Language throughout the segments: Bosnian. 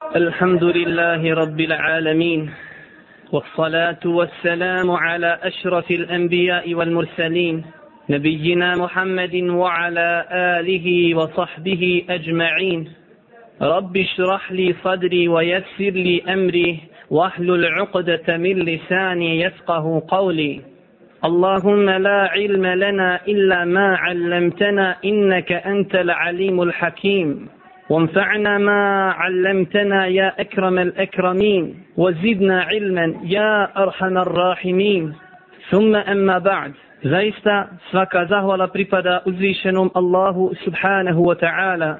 الحمد لله رب العالمين والصلاة والسلام على أشرف الأنبياء والمرسلين نبينا محمد وعلى آله وصحبه أجمعين. رب اشرح لي صدري ويسر لي أمري واحلل عقدة من لساني يفقه قولي. اللهم لا علم لنا إلا ما علمتنا إنك أنت العليم الحكيم، وانفعنا ما علمتنا يا أكرم الأكرمين، وزدنا علما يا أرحم الراحمين. ثم أما بعد. Zaista svaka zahvala pripada uzvišenom Allahu subhanahu wa ta'ala.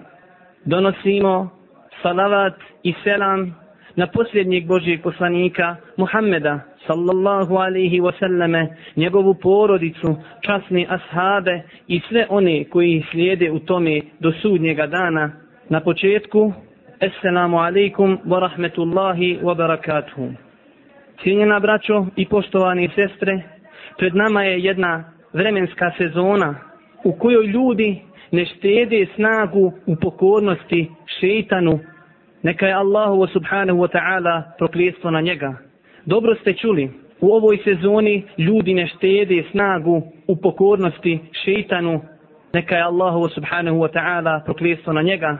Donosimo salavat i selam na posljednjeg Božjeg poslanika Muhammeda sallallahu alaihi wasallame, njegovu porodicu, časne ashabe i sve one koji slijede u tome do sudnjega dana. Na početku, assalamu alaikum wa rahmetullahi wa barakatuhu. Cijenjena braćo i poštovani sestre, pred nama je jedna vremenska sezona u kojoj ljudi ne štede snagu u pokornosti šeitanu. Neka je Allahu subhanahu wa ta'ala prokletstvo na njega. Dobro ste čuli, u ovoj sezoni ljudi ne štede snagu u pokornosti šeitanu. Neka je Allahu subhanahu wa ta'ala prokletstvo na njega.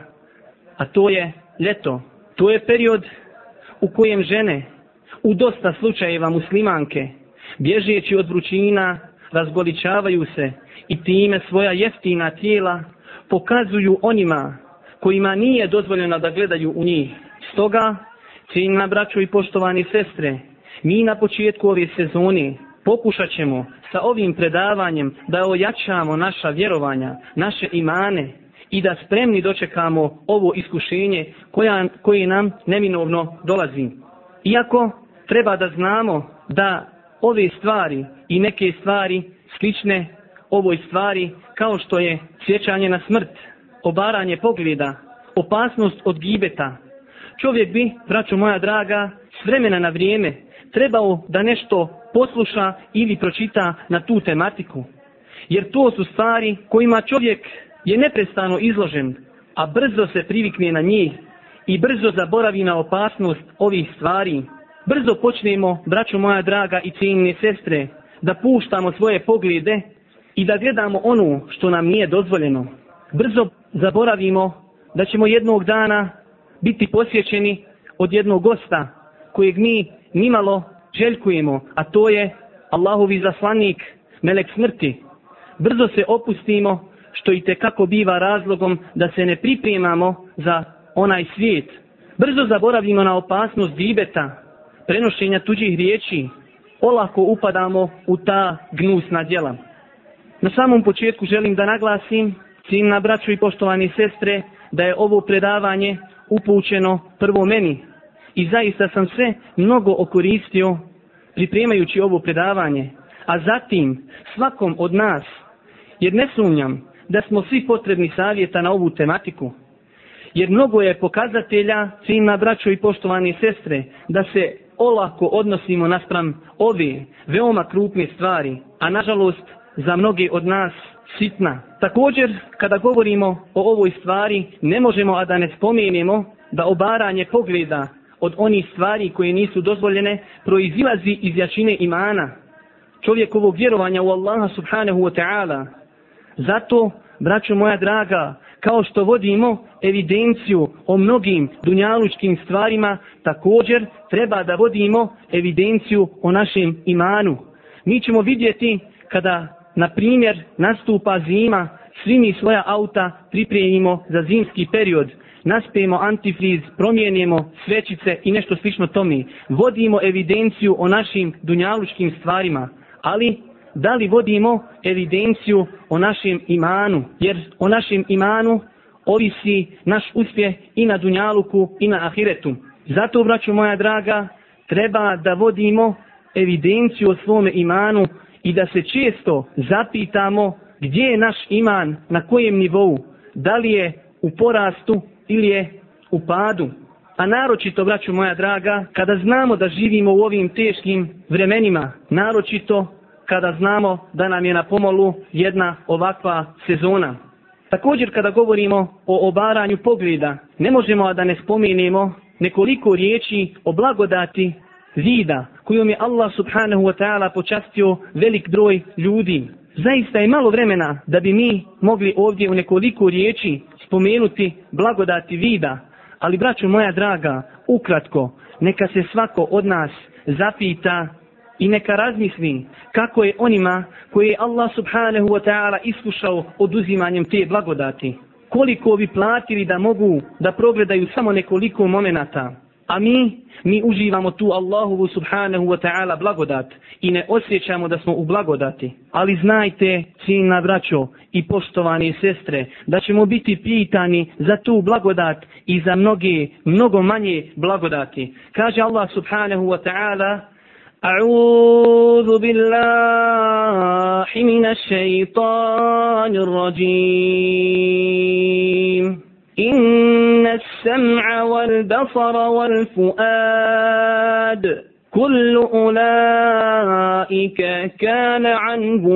A to je ljeto. To je period u kojem žene, u dosta slučajeva muslimanke, bježeći od vrućina, razgoličavaju se i time svoja jeftina tijela pokazuju onima kojima nije dozvoljeno da gledaju u njih. Stoga, cijenjena braćo i poštovani sestre, mi na početku ove sezone pokušat ćemo sa ovim predavanjem da ojačamo naša vjerovanja, naše imane i da spremni dočekamo ovo iskušenje koje nam neminovno dolazi. Iako treba da znamo da ove stvari i neke stvari slične ovoj stvari, kao što je sjećanje na smrt, obaranje pogleda, opasnost od gibeta, čovjek bi, braćo moja draga, s vremena na vrijeme trebao da nešto posluša ili pročita na tu tematiku. Jer to su stvari kojima čovjek je neprestano izložen, a brzo se privikne na njih i brzo zaboravi na opasnost ovih stvari. Brzo počnemo, braćo moja draga i cijenjene sestre, da puštamo svoje poglede i da gledamo ono što nam nije dozvoljeno. Brzo zaboravimo da ćemo jednog dana biti posjećeni od jednog gosta kojeg mi nimalo željkujemo, a to je Allahovi zaslanik, melek smrti. Brzo se opustimo, što i tekako biva razlogom da se ne pripremamo za onaj svijet. Brzo zaboravimo na opasnost gibeta, prenošenja tuđih riječi, olako upadamo u ta gnusna djela. Na samom početku želim da naglasim, cijenjena braćo i poštovani sestre, da je ovo predavanje upućeno prvo meni i zaista sam se mnogo okoristio pripremajući ovo predavanje, a zatim svakom od nas, jer ne sumnjam da smo svi potrebni savjeta na ovu tematiku. Jer mnogo je pokazatelja, cijenjena braćo i poštovani sestre, da se olako odnosimo naspram ove veoma krupne stvari, a nažalost za mnoge od nas sitna. Također, kada govorimo o ovoj stvari, ne možemo a da ne spomenemo da obaranje pogleda od onih stvari koje nisu dozvoljene proizilazi iz jačine imana, čovjekovog vjerovanja u Allaha subhanahu wa ta'ala. Zato, braćo moja draga, kao što vodimo evidenciju o mnogim dunjalučkim stvarima, također treba da vodimo evidenciju o našem imanu. Mi ćemo vidjeti kada, na primjer, nastupa zima, svi mi svoja auta pripremimo za zimski period, naspijemo antifriz, promijenimo svećice i nešto slično tome. Vodimo evidenciju o našim dunjalučkim stvarima, ali da li vodimo evidenciju o našem imanu? Jer o našem imanu ovisi naš uspjeh i na dunjaluku i na ahiretu. Zato, braćo moja draga, treba da vodimo evidenciju o svome imanu i da se često zapitamo gdje je naš iman, na kojem nivou, da li je u porastu ili je u padu. A naročito, braćo moja draga, kada znamo da živimo u ovim teškim vremenima, naročito kada znamo da nam je na pomolu jedna ovakva sezona. Također, kada govorimo o obaranju pogleda, ne možemo a da ne spomenemo nekoliko riječi o blagodati vida kojom je Allah subhanahu wa ta'ala počastio velik broj ljudi. Zaista je malo vremena da bi mi mogli ovdje u nekoliko riječi spomenuti blagodati vida, ali braćo moja draga, ukratko, neka se svako od nas zapita i neka razmisli kako je onima koje je Allah subhanahu wa ta'ala iskušao oduzimanjem te blagodati. Koliko bi platili da mogu da progledaju samo nekoliko momenata, a mi uživamo tu Allahovu subhanahu wa ta'ala blagodat i ne osjećamo da smo u blagodati. Ali znajte, cijenjena braćo i poštovane sestre, da ćemo biti pitani za tu blagodat i za mnogo manje blagodati. Kaže Allah subhanahu wa ta'ala: أعوذ بالله من الشيطان الرجيم إن السمع والبصر والفؤاد كل أولئك كان عنه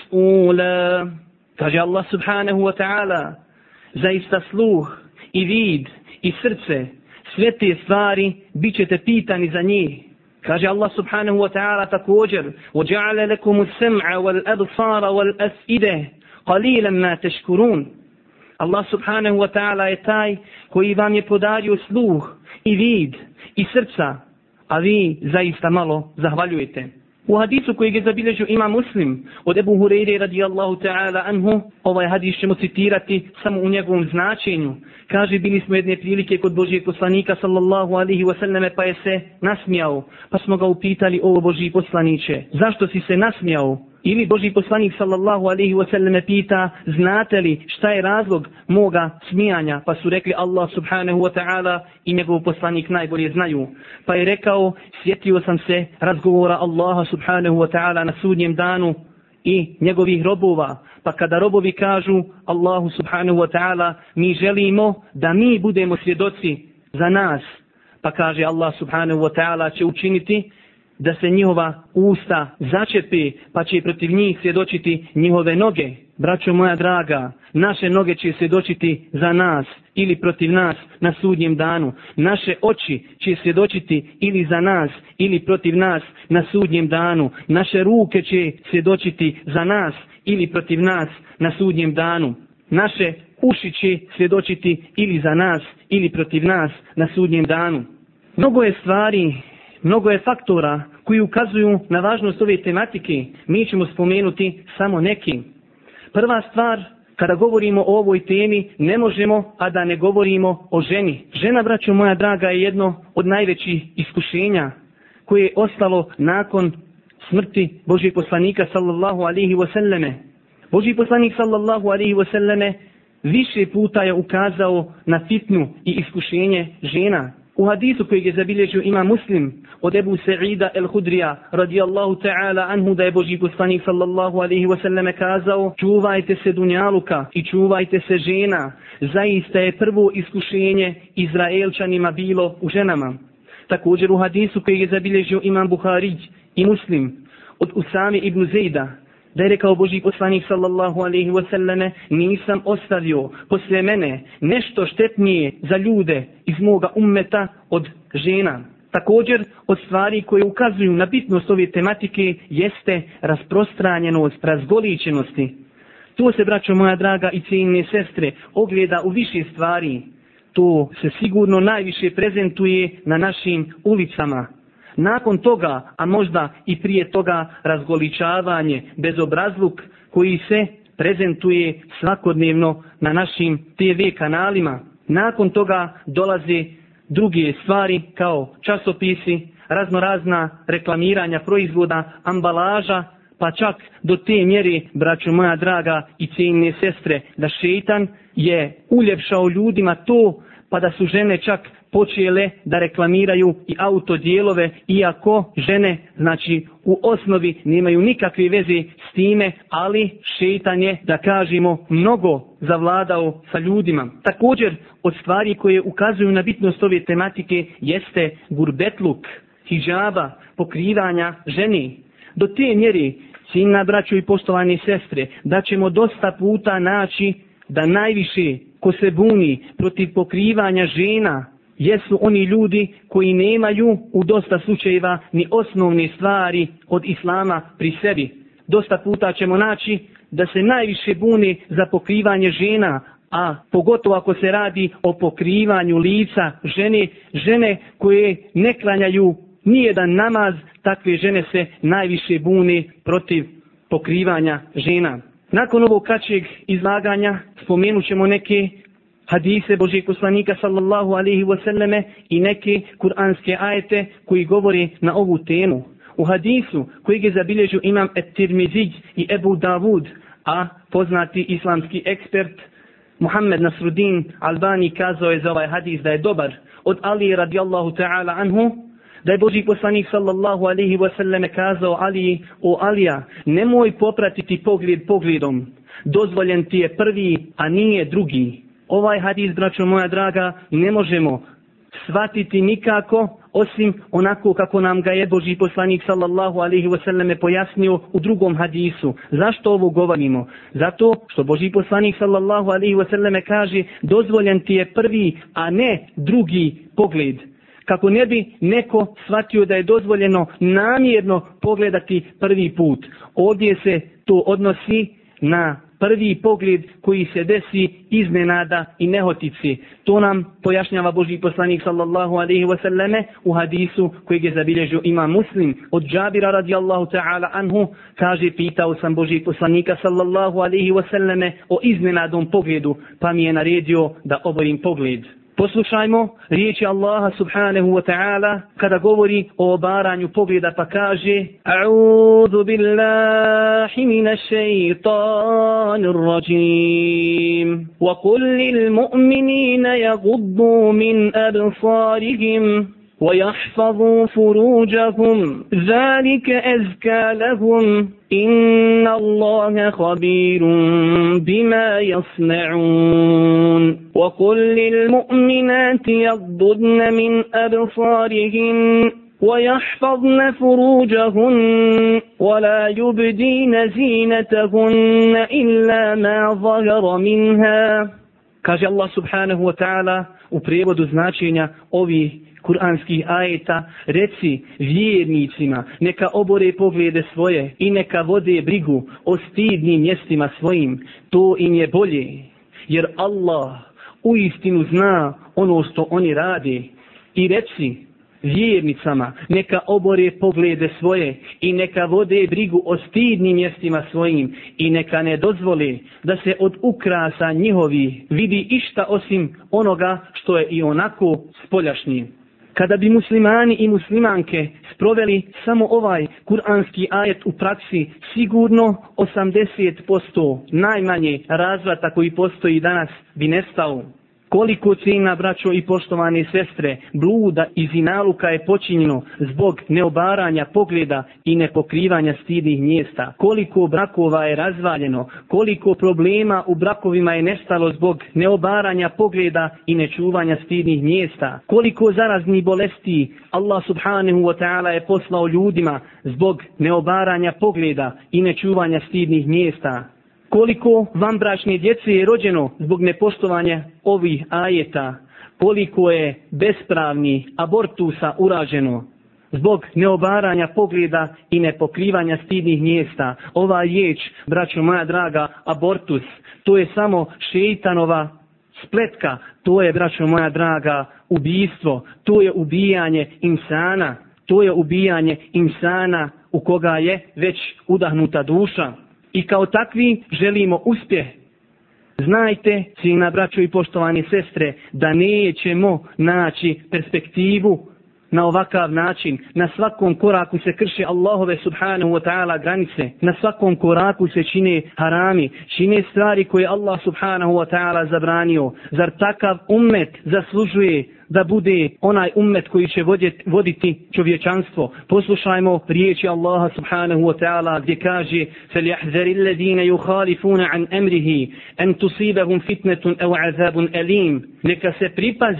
مسؤولا. Kaže Allah subhanahu wa ta'ala, zaista sluh i vid i srce, sve te stvari bit ćete pitani za njih. Kaže Allah subhanahu wa ta'ala također: وَجَعَلَ لَكُمُ السَّمْعَ وَالْأَبْصَارَ وَالْأَفْئِدَةَ قَلِيلًا مَا تَشْكُرُونَ. Allah subhanahu wa ta'ala je taj koji vam je podario sluh i vid i srca, a vi zaista malo zahvaljujete. U hadisu kojeg je zabilježio Imam Muslim od Ebu Hureyre radijallahu ta'ala anhu, ovaj hadis ćemo citirati samo u njegovom značenju. Kaže, bili smo jedne prilike kod Božijeg poslanika sallallahu alihi wasallame, pa je se nasmijao. Pa smo ga upitali: o Božji poslaniće, zašto si se nasmijao? Ili Božji poslanik sallallahu alihi wasallame pita: znate li šta je razlog moga smijanja? Pa su rekli: Allah subhanahu wa ta'ala i njegov poslanik najbolje znaju. Pa je rekao: sjetio sam se razgovora Allaha subhanahu wa ta'ala na sudnjem danu i njegovih robova. Pa kada robovi kažu Allahu subhanahu wa ta'ala: mi želimo da mi budemo svjedoci za nas. Pa kaže Allah subhanahu wa ta'ala će učiniti da se njihova usta začepe, pa će protiv njih svjedočiti njihove noge. Braćo moja draga, naše noge će svjedočiti za nas ili protiv nas na sudnjem danu. Naše oči će svjedočiti ili za nas ili protiv nas na sudnjem danu. Naše ruke će svjedočiti za nas ili protiv nas na sudnjem danu. Naše uši će svjedočiti ili za nas ili protiv nas na sudnjem danu. Mnogo je stvari, mnogo je faktora koji ukazuju na važnost ove tematike. Mi ćemo spomenuti samo neki. Prva stvar, kada govorimo o ovoj temi, ne možemo a da ne govorimo o ženi. Žena, braćo moja draga, je jedno od najvećih iskušenja koje je ostalo nakon smrti Božijeg poslanika sallallahu alihi wasallame. Božji poslanik sallallahu alihi wasallame više puta je ukazao na fitnu i iskušenje žena. U hadisu kojeg je zabilježio Imam Muslim od Ebu Sa'ida el-Hudrija radijallahu ta'ala anhu, da je Božji poslanik sallallahu alaihi wasallam kazao: čuvajte se dunjaluka i čuvajte se žena, zaista je prvo iskušenje Izraelčanima bilo u ženama. Također u hadisu kojeg je zabilježio Imam Buhari i Muslim od Usame ibn Zejda, da je rekao Božji poslanik sallallahu alaihi wasallame: nisam ostavio poslije mene nešto štetnije za ljude iz moga ummeta od žena. Također od stvari koje ukazuju na bitnost ove tematike jeste rasprostranjenost razgoličenosti. To se, braćo moja draga i cijenjene sestre, ogleda u više stvari. To se sigurno najviše prezentuje na našim ulicama. Nakon toga, a možda i prije toga, razgoličavanje, bezobrazluk koji se prezentuje svakodnevno na našim TV kanalima. Nakon toga dolaze druge stvari kao časopisi, raznorazna reklamiranja proizvoda, ambalaža, pa čak do te mjere, braćo moja draga i cijenjene sestre, da šejtan je uljepšao ljudima to, pa da su žene čak počele da reklamiraju i autodijelove, iako žene, znači, u osnovi nemaju nikakve veze s time, ali šejtan je, da kažemo, mnogo zavladao sa ljudima. Također, od stvari koje ukazuju na bitnost ove tematike jeste gurbetluk, hidžaba, pokrivanja ženi. Do te mjere, cijenjena braćo i poštovane sestre, da ćemo dosta puta naći da najviše ko se buni protiv pokrivanja žena jesu oni ljudi koji nemaju u dosta slučajeva ni osnovne stvari od islama pri sebi. Dosta puta ćemo naći da se najviše bune za pokrivanje žena, a pogotovo ako se radi o pokrivanju lica žene koje ne klanjaju nijedan namaz, takve žene se najviše bune protiv pokrivanja žena. Nakon ovog kraćeg izlaganja spomenut ćemo neke hadise Božijeg poslanika sallallahu alaihi wasallame i neke kuranske ajete koji govore na ovu temu. U hadisu koji je zabilježio imam et-Tirmizij i Ebu Davud, a poznati islamski ekspert Muhammed Nasruddin Albani kazao je za ovaj hadis da je dobar, od Ali radijallahu ta'ala anhu, da je Božji poslanik sallallahu alaihi wasallam kazao Ali, o Alija, nemoj popratiti pogled pogledom, dozvoljen ti je prvi, a nije drugi. Ovaj hadis, braćo moja draga, ne možemo shvatiti nikako osim onako kako nam ga je Božji poslanik sallallahu alaihi wasallam pojasnio u drugom hadisu. Zašto ovo govorimo? Zato što Božji poslanik sallallahu alaihi wasallam kaže dozvoljen ti je prvi, a ne drugi pogled. Kako ne bi neko shvatio da je dozvoljeno namjerno pogledati prvi put. Ovdje se to odnosi na prvi pogled koji se desi iznenada i nehotici. To nam pojašnjava Božji poslanik sallallahu alaihi wasallame u hadisu kojeg je zabilježio imam Muslim. Od Džabira radijallahu ta'ala anhu kaže, pitao sam Božji poslanika sallallahu alaihi wasallame o iznenadnom pogledu, pa mi je naredio da obojim pogled. Poslušajmo riječi Allaha subhanahu wa ta'ala kada govori o obaranju pogleda, pa kaže: A'udhu billahi minash shaitanir rajim. Wa qul lil mu'minina yaghuddu min absarihim وَيَحْفَظُوا فُرُوجَهُمْ ذَلِكَ أَزْكَى لَهُمْ إِنَّ اللَّهَ خَبِيرٌ بِمَا يَصْنَعُونَ وَقُلْ لِلْمُؤْمِنَاتِ يَغْضُضْنَ مِنْ أَبْصَارِهِنَّ وَيَحْفَظْنَ فُرُوجَهُنَّ وَلَا يُبْدِينَ زِينَتَهُنَّ إِلَّا مَا ظَهَرَ مِنْهَا. Kaže Allah subhanahu wa ta'ala u prijevodu značenja ovih kuranskih ajeta: reci vjernicima, neka obore poglede svoje i neka vode brigu o stidnim mjestima svojim, to im je bolje, jer Allah uistinu zna ono što oni rade. I reci vjernicama, neka obore poglede svoje i neka vode brigu o stidnim mjestima svojim i neka ne dozvole da se od ukrasa njihovi vidi išta osim onoga što je i onako spoljašnji. Kada bi muslimani i muslimanke sproveli samo ovaj kuranski ajet u praksi, sigurno 80% najmanje razvrata koji postoji danas bi nestao. Koliko cijena, braćo i poštovane sestre, bluda i zinaluka je počinjeno zbog neobaranja pogleda i nepokrivanja stidnih mjesta. Koliko brakova je razvaljeno, koliko problema u brakovima je nestalo zbog neobaranja pogleda i nečuvanja stidnih mjesta. Koliko zaraznih bolesti Allah subhanahu wa ta'ala je poslao ljudima zbog neobaranja pogleda i nečuvanja stidnih mjesta. Koliko vanbračne djece je rođeno zbog nepoštovanja ovih ajeta, koliko je bespravni abortusa urađeno zbog neobaranja pogleda i nepokrivanja stidnih mjesta. Ova riječ, braćo moja draga, abortus, to je samo šeitanova spletka, to je, braćo moja draga, ubijstvo, to je ubijanje insana, to je ubijanje insana u koga je već udahnuta duša. I kao takvi želimo uspjeh. Znajte, cijena braćo i poštovane sestre, da nećemo naći perspektivu na ovakav način. Na svakom koraku se krše Allahove subhanahu wa ta'ala granice. Na svakom koraku se čine harami, čine stvari koje Allah subhanahu wa ta'ala zabranio. Zar takav ummet zaslužuje da bude onaj ummet koji će voditi čovječanstvo? Poslušajmo riječi Allaha subhanahu wa ta'ala gdje kaže: فَلْيَحْذَرِ الَّذِينَ يُخَالِفُونَ عَنْ أَمْرِهِ أَنْ تُصِيبَهُمْ فِتْنَةٌ أَوْ عَذَابٌ أَلِيمٌ. Neka se pripaze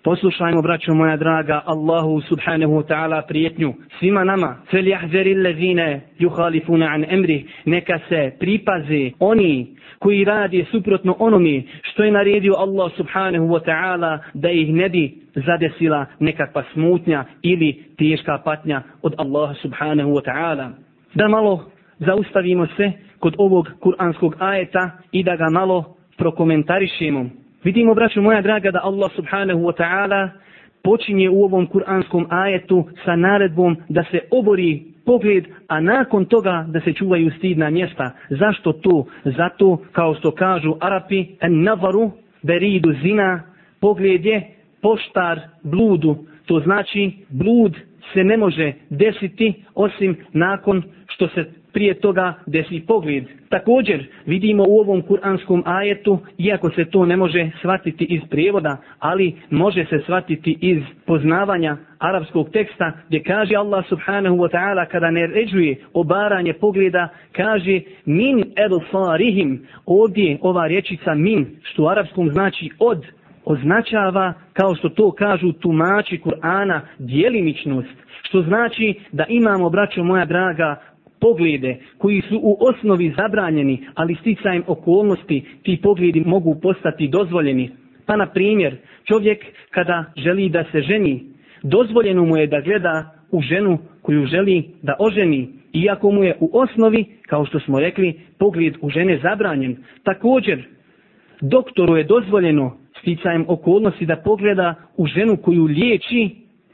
Poslušajmo, braćo moja draga, Allahu subhanahu wa ta'ala prijetnju svima nama. فَلْيَحْذَرِ الَّذِينَ يُخَالِفُونَ عَنْ أَمْرِهِ. Neka se pripaze oni koji radi suprotno onome što je naredio Allah subhanahu wa ta'ala, da ih ne bi zadesila nekakva smutnja ili teška patnja od Allaha subhanahu wa ta'ala. Da malo zaustavimo se kod ovog kuranskog ajeta i da ga malo prokomentarišemo. Vidimo, braćo moja draga, da Allah subhanahu wa ta'ala počinje u ovom kuranskom ajetu sa naredbom da se obori pogled, a nakon toga da se čuvaju stidna mjesta. Zašto to? Zato, kao što kažu Arapi, en navaru beridu zina, pogled je poštar bludu. To znači, blud se ne može desiti osim nakon što se prije toga desi pogled. Također vidimo u ovom kuranskom ajetu, iako se to ne može shvatiti iz prijevoda, ali može se shvatiti iz poznavanja arapskog teksta, gdje kaže Allah subhanahu wa ta'ala kada naređuje obaranje pogleda, kaže min absarihim. Ovdje ova rječica min, što u arapskom znači od, označava, kao što to kažu tumači Kur'ana, djelimičnost. Što znači da imamo, braćo moja draga, poglede koji su u osnovi zabranjeni, ali sticajem okolnosti ti pogledi mogu postati dozvoljeni. Pa na primjer, čovjek kada želi da se ženi, dozvoljeno mu je da gleda u ženu koju želi da oženi, iako mu je u osnovi, kao što smo rekli, pogled u žene zabranjen. Također, doktoru je dozvoljeno sticajem okolnosti da pogleda u ženu koju liječi,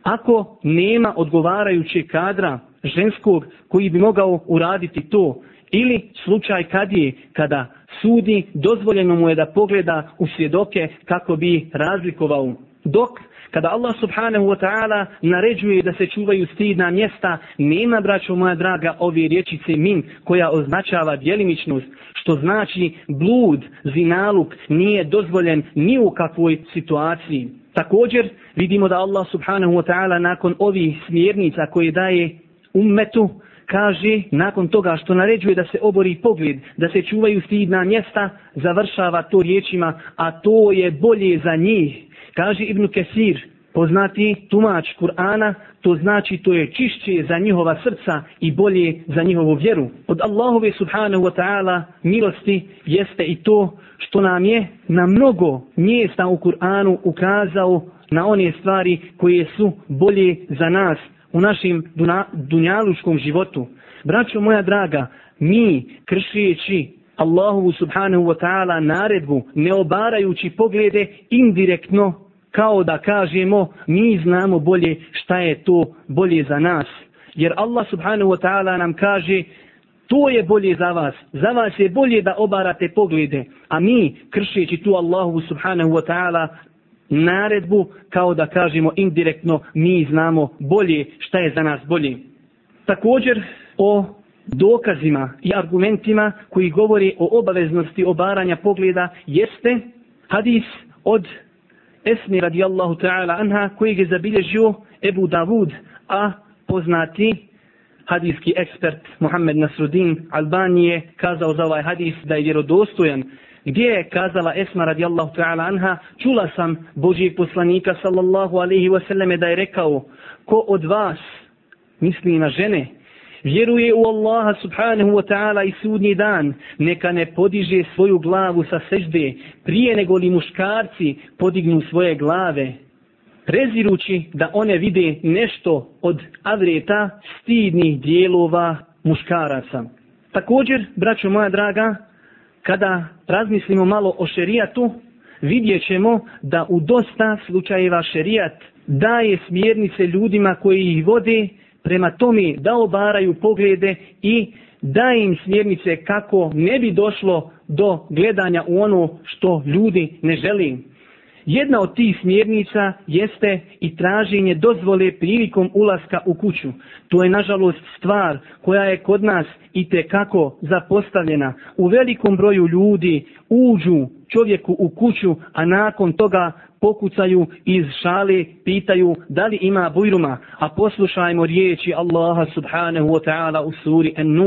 ako nema odgovarajućeg kadra ženskog koji bi mogao uraditi to. Ili slučaj kada sudi, dozvoljeno mu je da pogleda u svjedoke kako bi razlikovao. Dok kada Allah subhanahu wa ta'ala naređuje da se čuvaju stidna mjesta, nema, braćo moja draga, ove riječice min koja označava djelimičnost, što znači blud, zinaluk nije dozvoljen ni u kakvoj situaciji. Također vidimo da Allah subhanahu wa ta'ala nakon ovih smjernica koje daje ummetu, kaže, nakon toga što naređuje da se obori pogled, da se čuvaju stidna mjesta, završava to riječima, a to je bolje za njih. Kaže Ibn Kesir, poznati tumač Kur'ana, to znači to je čišće za njihova srca i bolje za njihovu vjeru. Od Allahove subhanahu wa ta'ala milosti jeste i to što nam je na mnogo mjesta u Kur'anu ukazao na one stvari koje su bolje za nas u našem dunjaluškom životu. Braćo moja draga, mi kršeći Allahu subhanahu wa ta'ala naredbu, ne obarajući poglede, indirektno kao da kažemo mi znamo bolje šta je to bolje za nas. Jer Allah subhanahu wa ta'ala nam kaže to je bolje za vas. Za vas je bolje da obarate poglede, a mi kršeći tu Allahu subhanahu wa ta'ala naredbu, kao da kažemo indirektno mi znamo bolje šta je za nas bolje. Također o dokazima i argumentima koji govori o obaveznosti obaranja pogleda jeste hadis od Esmi radijallahu ta'ala anha kojeg je zabilježio Ebu Davud, a poznati hadijski ekspert Muhammed Nasruddin Albani je kazao za ovaj hadis da je vjerodostojan, gdje je kazala Esma radijallahu ta'ala anha, čula sam Božijeg poslanika sallallahu alaihi wasallam da je rekao, ko od vas, misli na žene, vjeruje u Allaha subhanahu wa ta'ala i sudnji dan, neka ne podiže svoju glavu sa sežde prije nego li muškarci podignu svoje glave, prezirući da one vide nešto od avreta stidnih dijelova muškaraca. Također, braćo moja draga, kada razmislimo malo o šerijatu, vidjet ćemo da u dosta slučajeva šerijat daje smjernice ljudima koji ih vode prema tome da obaraju poglede i daje im smjernice kako ne bi došlo do gledanja u ono što ljudi ne žele. Jedna od tih smjernica jeste i traženje dozvole prilikom ulaska u kuću. To je nažalost stvar koja je kod nas itekako zapostavljena. U velikom broju ljudi uđu čovjeku u kuću, a nakon toga pokucaju iz šale, pitaju da li ima bujruma. A poslušajmo riječi Allaha subhanahu wa ta'ala u suri An-Nur.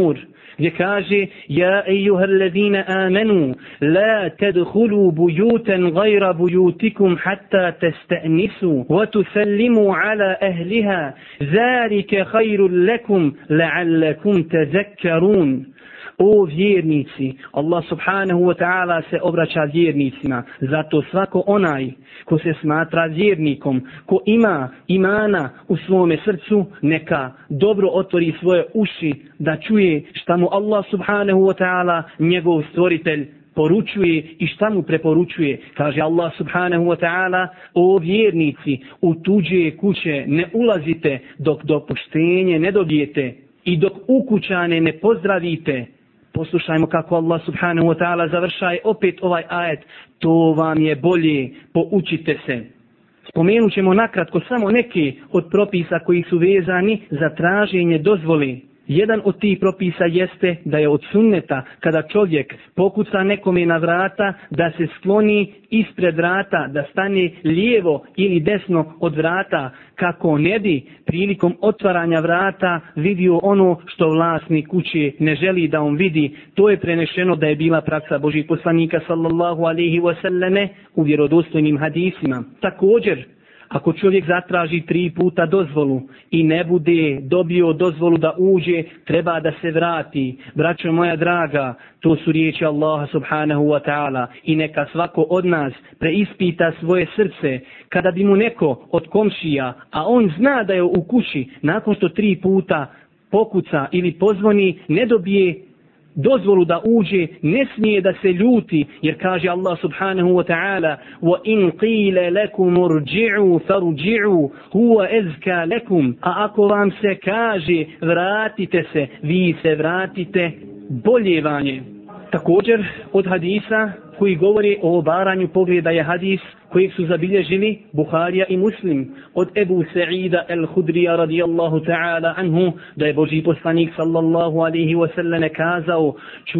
gdje kaže ja ejuhallazina amanu la tadkhulu buyutan ghayra buyutikum hatta tasta'nisu wa tusallimu ala ahliha zalika khairul lakum la'allakum tadhakkarun. O vjernici, Allah subhanahu wa ta'ala se obraća vjernicima, zato svako onaj ko se smatra vjernikom, ko ima imana u svome srcu, neka dobro otvori svoje uši da čuje šta mu Allah subhanahu wa ta'ala, njegov stvoritelj, poručuje i šta mu preporučuje. Kaže Allah subhanahu wa ta'ala, o vjernici, u tuđe kuće ne ulazite dok dopuštenje ne dobijete i dok ukućane ne pozdravite. Poslušajmo kako Allah subhanahu wa ta'ala završaje opet ovaj ajet. To vam je bolje, poučite se. Spomenut ćemo nakratko samo neke od propisa koji su vezani za traženje dozvole. Jedan od tih propisa jeste da je od sunneta kada čovjek pokuca nekome na vrata da se skloni ispred vrata, da stane lijevo ili desno od vrata kako ne bi prilikom otvaranja vrata vidio ono što vlasnik kuće ne želi da on vidi. To je prenešeno da je bila praksa Božih poslanika sallallahu alejhi ve selleme u vjerodostojnim hadisima. Također, ako čovjek zatraži 3 puta dozvolu i ne bude dobio dozvolu da uđe, treba da se vrati. Braćo moja draga, to su riječi Allaha subhanahu wa ta'ala i neka svako od nas preispita svoje srce. Kada bi mu neko od komšija, a on zna da je u kući, nakon što 3 puta pokuca ili pozvoni, ne dobije dozvolu da uđe, ne smije da se ljuti, jer kaže Allah subhanahu wa ta'ala وَإِنْ قِيلَ لَكُمُ ارْجِعُوا فَارْجِعُوا هُوَ أَزْكَى لَكُمْ. A ako vam se kaže vratite se, vi se vratite, bolje vam je. Također od hadisa koji govori o obaranju pogleda je hadis kojeg su zabilježili Buharija i Muslim od Ebu Sa'ida al-Hudrija radijallahu ta'ala anhu, da je Božji poslanik sallallahu alaihi wa sallam kazao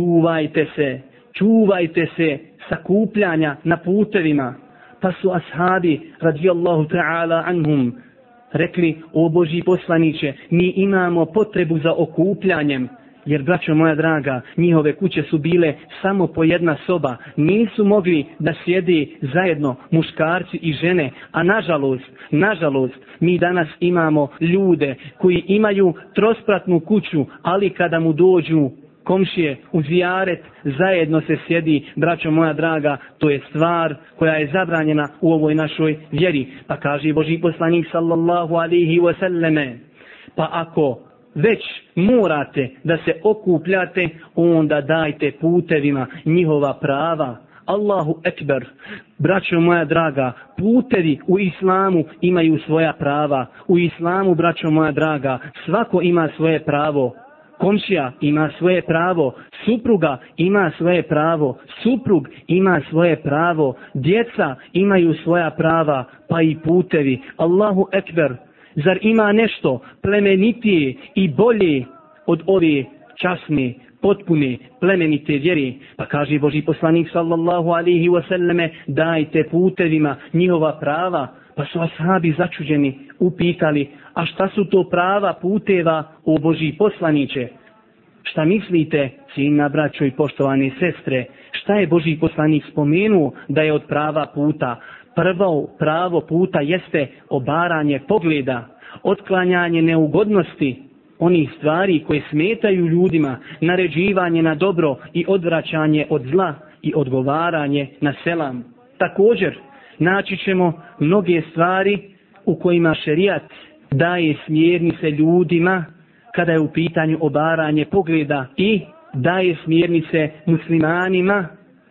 čuvajte se sakupljanja na putevima. Pa su ashabi radijallahu ta'ala anhum rekli, o Božji poslaniće, mi imamo potrebu za okupljanjem. Jer, braćo moja draga, njihove kuće su bile samo po jedna soba. Nisu mogli da sjede zajedno muškarci i žene. A nažalost, mi danas imamo ljude koji imaju trospratnu kuću, ali kada mu dođu komšije u zijaret, zajedno se sjedi. Braćo moja draga, to je stvar koja je zabranjena u ovoj našoj vjeri. Pa kaže Božji poslanik sallallahu alaihi wa sallame, pa ako već morate da se okupljate, onda dajte putevima njihova prava. Allahu ekber. Braćo moja draga, putevi u islamu imaju svoja prava. U islamu, braćo moja draga, svako ima svoje pravo. Komšija ima svoje pravo, supruga ima svoje pravo, suprug ima svoje pravo, djeca imaju svoja prava, pa i putevi. Allahu ekber. Zar ima nešto plemenitije i bolje od ove časne, potpune, plemenite vjere? Pa kaže Božji poslanik sallallahu alaihi wa sallame, dajte putevima njihova prava. Pa su ashabi začuđeni upitali, a šta su to prava puteva, o Božji poslaniće? Šta mislite, cijenjena braćo i poštovane sestre, šta je Božji poslanik spomenuo da je od prava puta? Prvo pravo puta jeste obaranje pogleda, otklanjanje neugodnosti, onih stvari koje smetaju ljudima, naređivanje na dobro i odvraćanje od zla i odgovaranje na selam. Također, naći ćemo mnoge stvari u kojima šerijat daje smjernice ljudima kada je u pitanju obaranje pogleda i daje smjernice muslimanima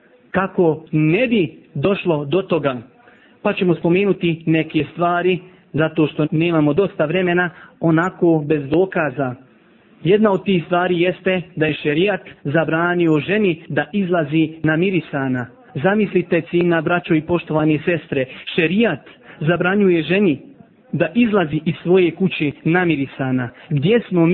kako ne bi došlo do toga. Pa ćemo spomenuti neke stvari, zato što nemamo dosta vremena, onako bez dokaza. Jedna od tih stvari jeste da je šerijat zabranio ženi da izlazi namirisana. Zamislite, cijenjena braćo i poštovani sestre, šerijat zabranjuje ženi da izlazi iz svoje kuće namirisana. Gdje smo mi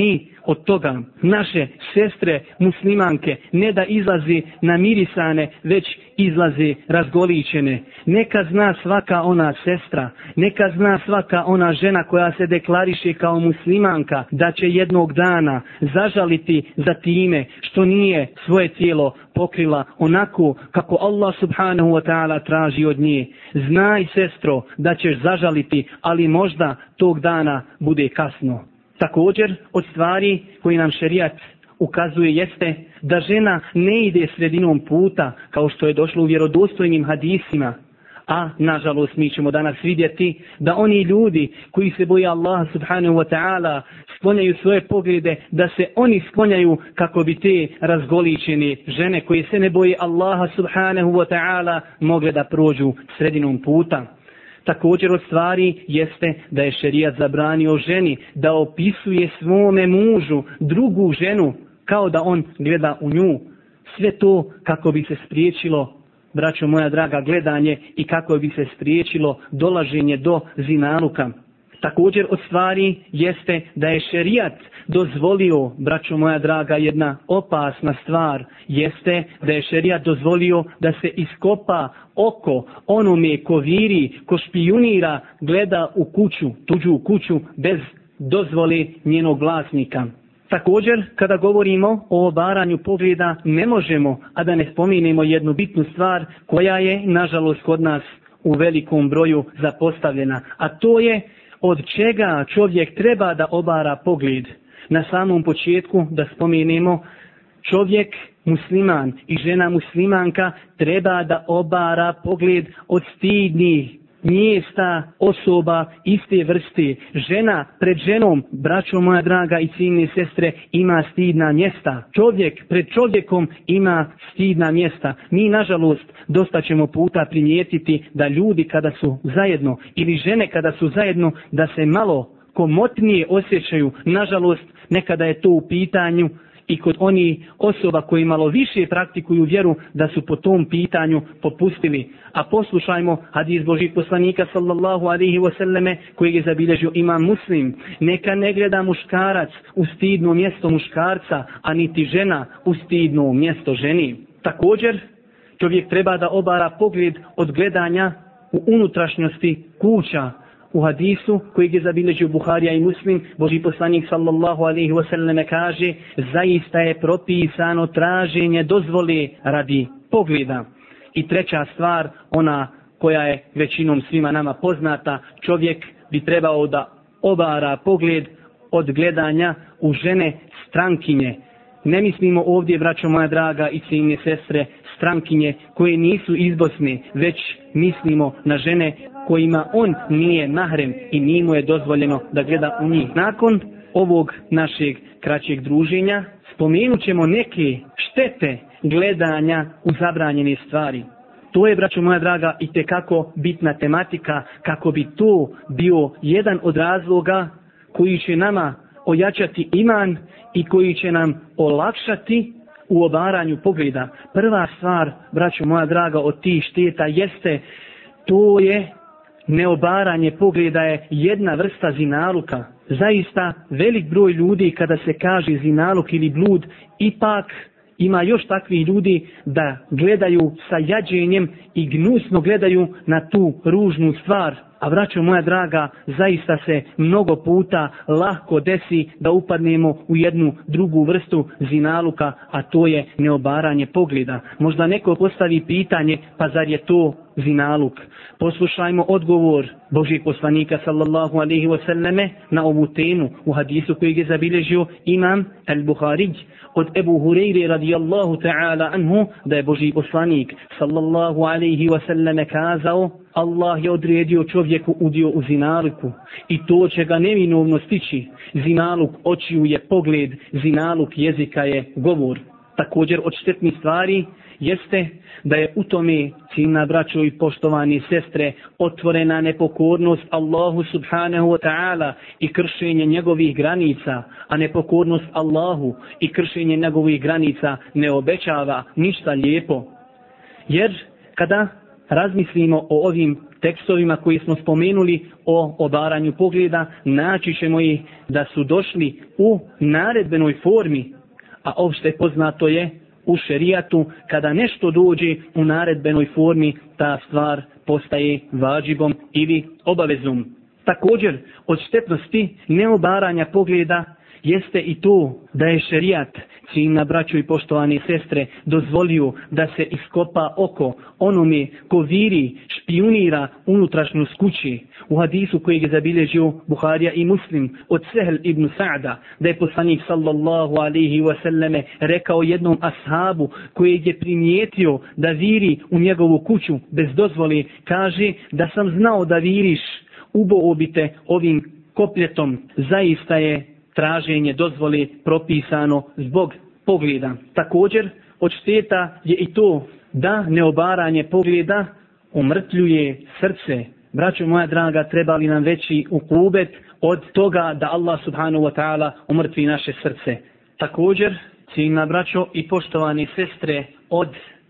od toga. Naše sestre muslimanke ne da izlazi namirisane, već izlaze razgoličene. Neka zna svaka ona sestra, neka zna svaka ona žena koja se deklariše kao muslimanka da će jednog dana zažaliti za time što nije svoje tijelo pokrila onako kako Allah subhanahu wa ta'ala traži od nje. Znaj, sestro, da ćeš zažaliti, ali možda tog dana bude kasno. Također, od stvari koji nam šerijat ukazuje jeste da žena ne ide sredinom puta kao što je došlo u vjerodostojnim hadisima. A, nažalost, mi ćemo danas vidjeti da oni ljudi koji se boje Allaha subhanahu wa ta'ala sklonjaju svoje poglede, da se oni sklonjaju kako bi te razgoličene žene koje se ne boje Allaha subhanahu wa ta'ala mogle da prođu sredinom puta. Također od stvari jeste da je šerijat zabranio ženi da opisuje svome mužu drugu ženu kao da on gleda u nju. Sve to kako bi se spriječilo, braćo moja draga, gledanje i kako bi se spriječilo dolaženje do zinaluka. Također od stvari jeste da je šerijat dozvolio, braćo moja draga, jedna opasna stvar, jeste da je šerijat dozvolio da se iskopa oko onome ko viri, ko špijunira, gleda u kuću, tuđu kuću bez dozvole njenog vlasnika. Također, kada govorimo o obaranju pogleda, ne možemo, a da ne spominemo jednu bitnu stvar koja je, nažalost, kod nas u velikom broju zapostavljena, a to je od čega čovjek treba da obara pogled. Na samom početku da spomenemo, čovjek musliman i žena muslimanka treba da obara pogled od stidnih mjesta, osoba iste vrste. Žena pred ženom, braćo moja draga i cijenine sestre, ima stidna mjesta. Čovjek pred čovjekom ima stidna mjesta. Mi, nažalost, dosta ćemo puta primijetiti da ljudi kada su zajedno ili žene kada su zajedno da se malo komotnije osjećaju. Nažalost, nekada je to u pitanju i kod onih osoba koji malo više praktikuju vjeru da su po tom pitanju popustili. A poslušajmo hadis Božih poslanika sallallahu alaihi wasallame koji je zabilježio imam Muslim. Neka ne gleda muškarac u stidno mjesto muškarca, a niti žena u stidno mjesto ženi. Također, čovjek treba da obara pogled od gledanja u unutrašnjosti kuća. U hadisu kojeg je zabilježio Buharija i Muslim, Božji poslanik sallallahu alaihi wasallam kaže: zaista je propisano traženje dozvole radi pogleda. I treća stvar, ona koja je većinom svima nama poznata, čovjek bi trebao da obara pogled od gledanja u žene strankinje. Ne mislimo ovdje, braćo moja draga i cijenine sestre, strankinje koje nisu iz Bosne, već mislimo na žene kojima on nije mahrem i nije mu je dozvoljeno da gleda u njih. Nakon ovog našeg kraćeg druženja spomenut ćemo neke štete gledanja u zabranjene stvari. To je, braćo moja draga, itekako bitna tematika kako bi to bio jedan od razloga koji će nama ojačati iman i koji će nam olakšati u obaranju pogleda. Prva stvar, braćo moja draga, od tih šteta jeste, to je neobaranje pogleda je jedna vrsta zinaluka. Zaista velik broj ljudi kada se kaže zinaluk ili blud, ipak ima još takvih ljudi da gledaju sa jađenjem i gnusno gledaju na tu ružnu stvar. A braćo moja draga, zaista se mnogo puta lahko desi da upadnemo u jednu drugu vrstu zinaluka, a to je neobaranje pogleda. Možda neko postavi pitanje, pa zar je to zinaluk? Poslušajmo odgovor Božijeg poslanika sallallahu alaihi wasallame na ovu temu u hadisu kojeg je zabilježio imam al-Buhari od Ebu Hureyre radijallahu ta'ala anhu, da je Božji poslanik sallallahu alaihi wasallame kazao: Allah je odredio čovjeku udio u zinaluku i to će ga neminovno stići. Zinaluk očiju je pogled, zinaluk jezika je govor. Također od štetnih stvari jeste da je u tome, cijenjena braćo i poštovani sestre, otvorena nepokornost Allahu subhanahu wa ta'ala i kršenje njegovih granica, a nepokornost Allahu i kršenje njegovih granica ne obećava ništa lijepo. Jer kada razmislimo o ovim tekstovima koji smo spomenuli o obaranju pogleda, naći ćemo ih da su došli u naredbenoj formi, a opšte poznato je u šerijatu kada nešto dođe u naredbenoj formi, ta stvar postaje vađibom ili obavezom. Također, od štetnosti neobaranja pogleda jeste i to da je šerijat, cijenjena braćo i poštovane sestre, dozvolio da se iskopa oko onome ko viri, špijunira unutrašnjost kući. U hadisu kojeg je zabilježio Buharija i Muslim od Sehl ibn Sa'da, da je poslanik sallallahu alaihi wasallame rekao jednom ashabu kojeg je primijetio da viri u njegovu kuću bez dozvole, kaže: da sam znao da viriš, uboo bi te ovim kopljetom. Zaista je traženje dozvole propisano zbog pogleda. Također, od šteta je i to da neobaranje pogleda umrtljuje srce. Braćo moja draga, treba li nam veći ukubet od toga da Allah subhanahu wa ta'ala umrtvi naše srce? Također, cijenjena braćo i poštovane sestre, od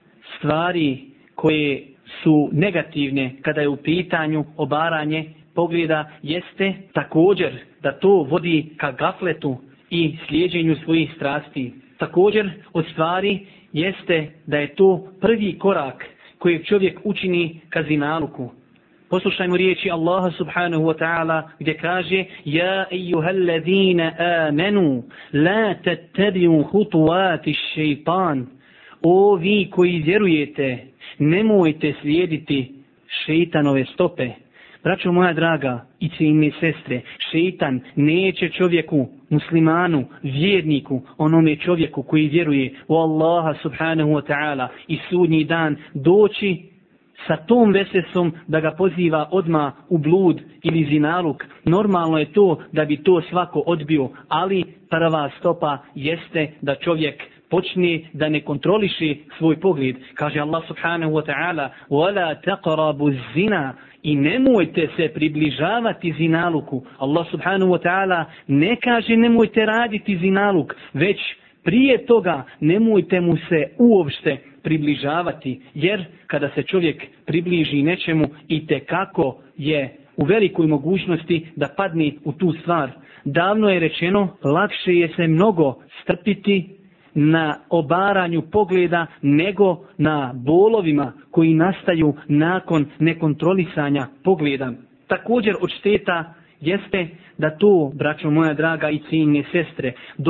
stvari koje su negativne kada je u pitanju obaranje pogleda jeste također da to vodi ka gafletu i slijeđenju svojih strasti. Također od stvari jeste da je to prvi korak kojeg čovjek učini ka zinaluku. Poslušajmo riječi Allaha subhanahu wa ta'ala gdje kaže: ja ejuhallazina amenu la tattabi'u hutuwati šeitan. O vi koji vjerujete, nemojte slijediti šeitanove stope. Braćo moja draga i cijenjene sestre, šeitan neće čovjeku, muslimanu, vjerniku, onome čovjeku koji vjeruje u Allaha subhanahu wa ta'ala i sudnji dan, doći sa tom vesesom da ga poziva odmah u blud ili zinaluk. Normalno je to da bi to svako odbio, ali prva stopa jeste da čovjek počne da ne kontroliše svoj pogled. Kaže Allah subhanahu wa ta'ala: وَلَا تَقْرَبُ الزِّنَا, i nemojte se približavati zinaluku. Allah subhanahu wa ta'ala ne kaže nemojte raditi zinaluk, već prije toga nemojte mu se uopšte približavati, jer kada se čovjek približi nečemu, itekako je u velikoj mogućnosti da padne u tu stvar. Davno je rečeno, lakše je se mnogo strpiti na obaranju pogleda nego na bolovima koji nastaju nakon nekontrolisanja pogleda. Također od šteta jeste da to, braćo moja draga i cijenjene sestre,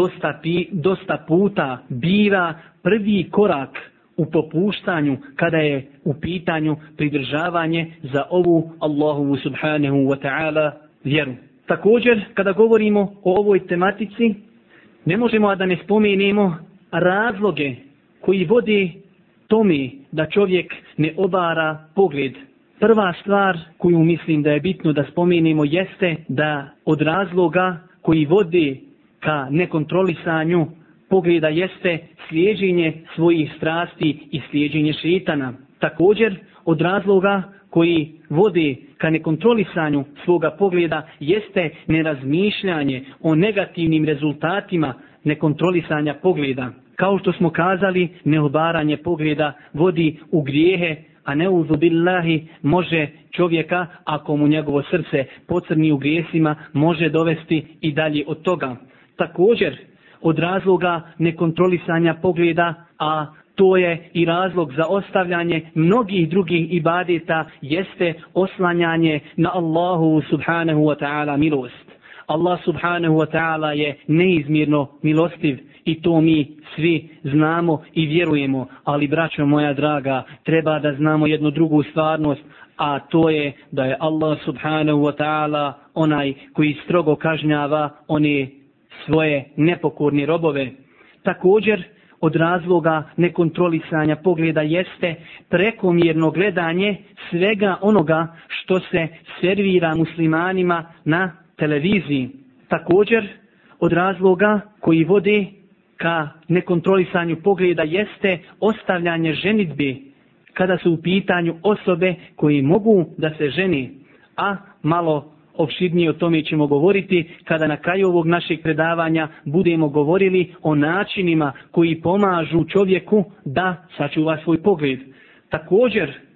dosta puta biva prvi korak u popuštanju kada je u pitanju pridržavanje za ovu Allahovu subhanahu wa ta'ala vjeru. Također, kada govorimo o ovoj tematici, ne možemo a da ne spomenemo razloge koji vode tome da čovjek ne obara pogled. Prva stvar koju mislim da je bitno da spomenemo jeste da od razloga koji vode ka nekontrolisanju pogleda jeste slijeđenje svojih strasti i slijeđenje šeitana. Također od razloga koji vode ka nekontrolisanju svoga pogleda jeste nerazmišljanje o negativnim rezultatima nekontrolisanja pogleda. Kao što smo kazali, neobaranje pogleda vodi u grijehe, a neuzu billahi može čovjeka, ako mu njegovo srce pocrni u grijesima, može dovesti i dalje od toga. Također, od razloga nekontrolisanja pogleda, a to je i razlog za ostavljanje mnogih drugih ibadeta, jeste oslanjanje na Allahu subhanahu wa ta'ala milost. Allah subhanahu wa ta'ala je neizmjerno milostiv i to mi svi znamo i vjerujemo, ali braćo moja draga, treba da znamo jednu drugu stvarnost, a to je da je Allah subhanahu wa ta'ala onaj koji strogo kažnjava one svoje nepokorne robove. Također, od razloga nekontrolisanja pogleda jeste prekomjerno gledanje svega onoga što se servira muslimanima na televiziji. Također, od razloga koji vode ka nekontrolisanju pogleda jeste ostavljanje ženidbe kada su u pitanju osobe koje mogu da se ženi, a malo opširnije o tome ćemo govoriti kada na kraju ovog našeg predavanja budemo govorili o načinima koji pomažu čovjeku da sačuva svoj pogled. Također,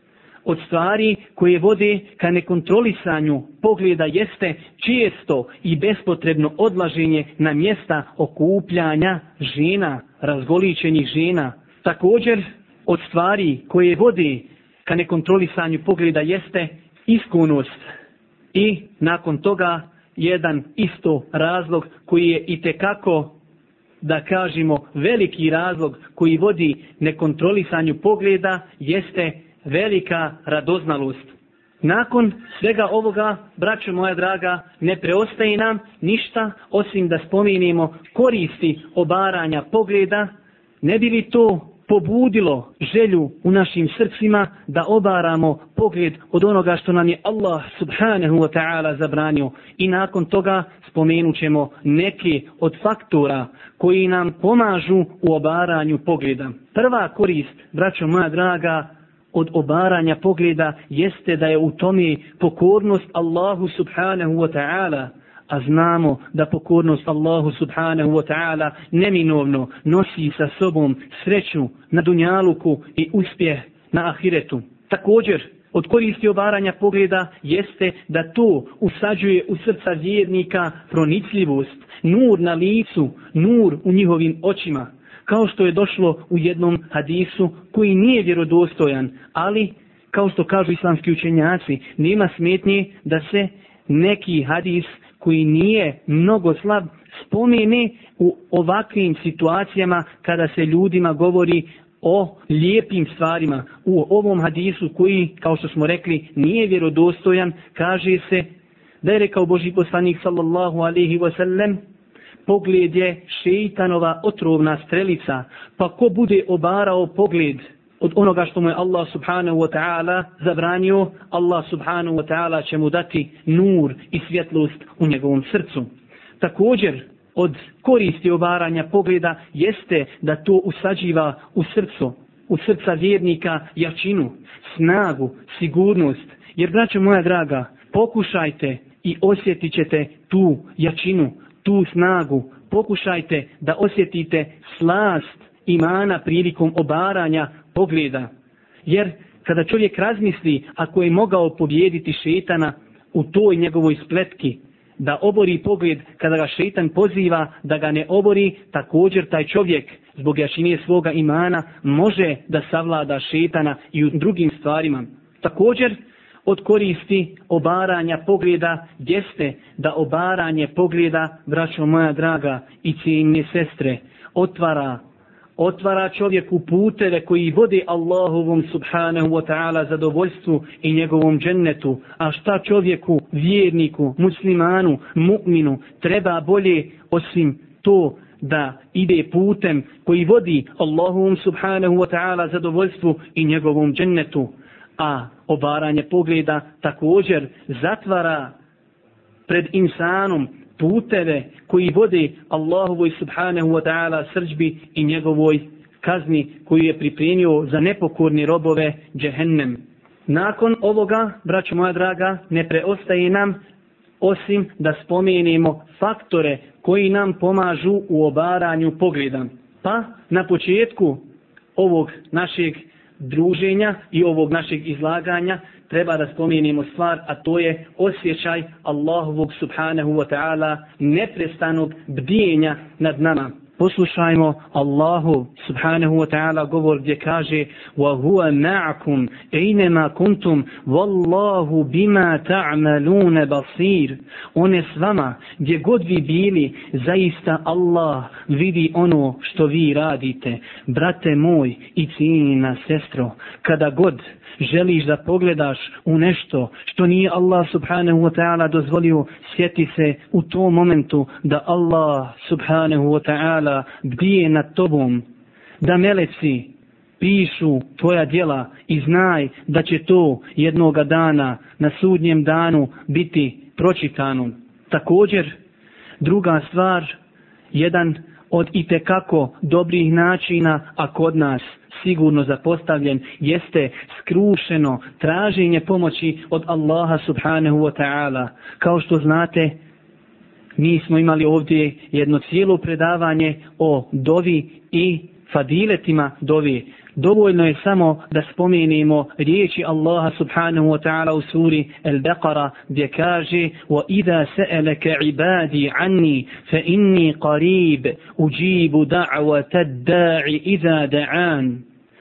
od stvari koje vode ka nekontrolisanju pogleda jeste često i bespotrebno odlaženje na mjesta okupljanja žena, razgoličenih žena. Također, od stvari koje vode ka nekontrolisanju pogleda jeste iskrenost. I nakon toga jedan isto razlog koji je itekako, da kažemo, veliki razlog koji vodi nekontrolisanju pogleda jeste velika radoznalost. Nakon svega ovoga, braćo moja draga, ne preostaje nam ništa osim da spomenemo koristi obaranja pogleda, ne bi li to pobudilo želju u našim srcima da obaramo pogled od onoga što nam je Allah subhanahu wa ta'ala zabranio. I nakon toga spomenut ćemo neke od faktora koji nam pomažu u obaranju pogleda. Prva korist, braćo moja draga, od obaranja pogleda jeste da je u tome pokornost Allahu subhanahu wa ta'ala. A znamo da pokornost Allahu subhanahu wa ta'ala neminovno nosi sa sobom sreću na dunjaluku i uspjeh na ahiretu. Također, od koristi obaranja pogleda jeste da to usađuje u srca vjernika pronicljivost, nur na licu, nur u njihovim očima. Kao što je došlo u jednom hadisu koji nije vjerodostojan, ali kao što kažu islamski učenjaci, nema smetnje da se neki hadis koji nije mnogo slab spomene u ovakvim situacijama kada se ljudima govori o lijepim stvarima. U ovom hadisu koji, kao što smo rekli, nije vjerodostojan, kaže se da je rekao Božji poslanik sallallahu alejhi ve sellem: pogled je šeitanova otrovna strelica, pa ko bude obarao pogled od onoga što mu je Allah subhanahu wa ta'ala zabranio, Allah subhanahu wa ta'ala će mu dati nur i svjetlost u njegovom srcu. Također, od koristi obaranja pogleda jeste da to usađiva u srca vjernika jačinu, snagu, sigurnost. Jer, braćo moja draga, pokušajte i osjetit ćete tu jačinu, tu snagu. Pokušajte da osjetite slast imana prilikom obaranja pogleda. Jer kada čovjek razmisli, ako je mogao pobijediti šejtana u toj njegovoj spletki, da obori pogled kada ga šejtan poziva da ga ne obori, također taj čovjek zbog jačine svoga imana može da savlada šejtana i u drugim stvarima. Također, od koristi obaranja pogleda jeste da obaranje pogleda, braćo moja draga i cijenjene sestre, otvara čovjeku puteve koji vode Allahovom subhanahu wa ta'ala zadovoljstvu i njegovom džennetu. A šta čovjeku, vjerniku, muslimanu, mu'minu treba bolje osim to da ide putem koji vodi Allahovom subhanahu wa ta'ala zadovoljstvu i njegovom džennetu. A obaranje pogleda također zatvara pred insanom puteve koji vode Allahovoj subhanahu wa ta'ala srdžbi i njegovoj kazni koju je pripremio za nepokorni robove džehennem. Nakon ovoga, braćo moja draga, ne preostaje nam osim da spomenemo faktore koji nam pomažu u obaranju pogleda. Pa na početku ovog našeg druženja i ovog našeg izlaganja treba da spomenemo stvar, a to je osjećaj Allahovog subhanahu wa ta'ala neprestanog bdijenja nad nama. Poslušajmo Allahu subhanahu wa ta'ala govor gdje kaže: وَهُوَ مَعَكُمْ أَيْنَمَا كُنْتُمْ وَاللَّهُ بِمَا تَعْمَلُونَ بَصِيرٌ. On je s vama gdje god vi bili, zaista Allah vidi ono što vi radite. Brate moj i cijenjena sestro, kada god želiš da pogledaš u nešto što nije Allah subhanahu wa ta'ala dozvolio, sjeti se u tom momentu da Allah subhanahu wa ta'ala bdije nad tobom, da meleci pišu tvoja djela i znaj da će to jednoga dana na sudnjem danu biti pročitano. Također, druga stvar, jedan od itekako dobrih načina, a kod nas sigurno zapostavljen, jeste skrušeno traženje pomoći od Allaha subhanahu wa ta'ala. Kao što znate, mi smo imali ovdje jedno cijelo predavanje o dovi i fadiletima dovi. dovoljno je samo da spomenemo riječi Allaha subhanahu wa ta'ala u suri Al-Baqara gdje kaže وَإِذَا سَأَلَكَ عِبَادِي عَنِّي فَإِنِّي قَرِيبٌ أُجِيبُ دَعْوَةَ الدَّاعِ إِذَا دَعَانِ.